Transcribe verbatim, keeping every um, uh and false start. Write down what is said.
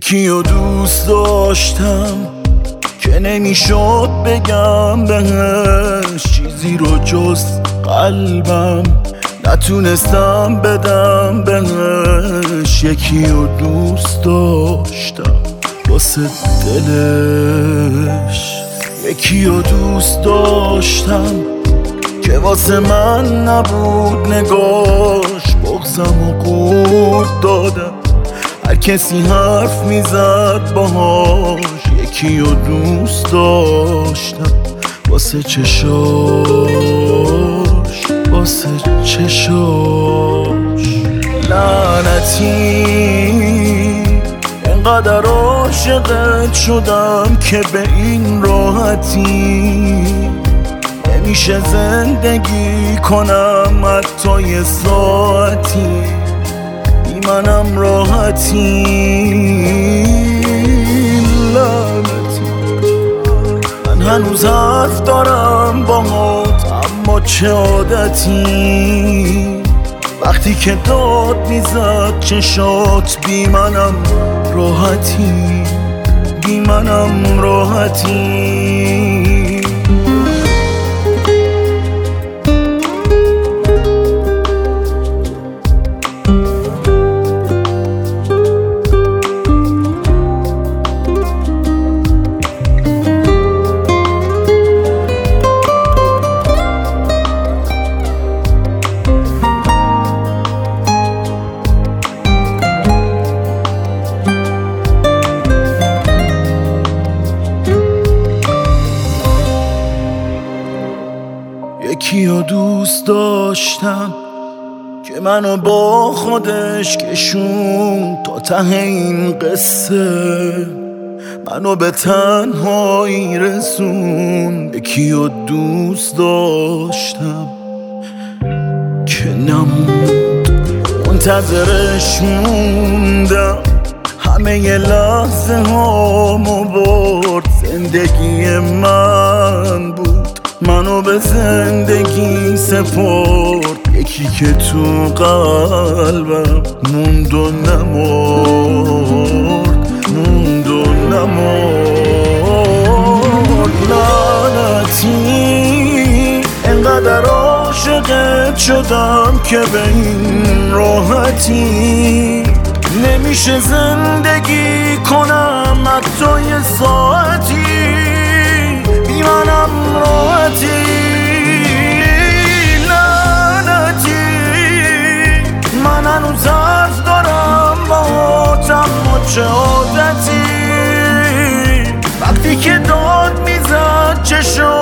یکی رو دوست داشتم که نمیشد بگم بهش چیزی رو جز قلبم، نتونستم بدم بهش. یکی رو دوست داشتم واسه دلش، یکی رو دوست داشتم که واسه من نبود نگاش. بغضم و قورت دادم هر کسی حرف میزد باهاش. یکی رو دوست داشتم واسه چشاش، واسه چشاش. لعنتی انقدر عاشقت شدم که به این راحتی نمیشه زندگی کنم حتی یه ساعتی. بی منم راحتی، لعنتی. من هنوز حرف دارم باهات اما چه عادتی. وقتی که داد میزد چشات بی منم راحتی، بی منم راحتی. یکی رو دوست داشتم که منو با خودش کشون تا ته این قصه، منو به تنهایی رسون. یکی رو دوست داشتم که نموند، منتظرش موندم. همه ی لحظه هامو برد، زندگی من بود منو به زندگی سپرد. یکی که تو قلبم موند و نمرد، موند و نمرد. لعنتی انقدر عاشقت شدم که به این راحتی نمیشه زندگی کنم حتی یه ساعتی. بی منم راحتی، لعنتی. من هنوز حرف دارم باهات اما چه عادتی. وقتی که داد میزد چشم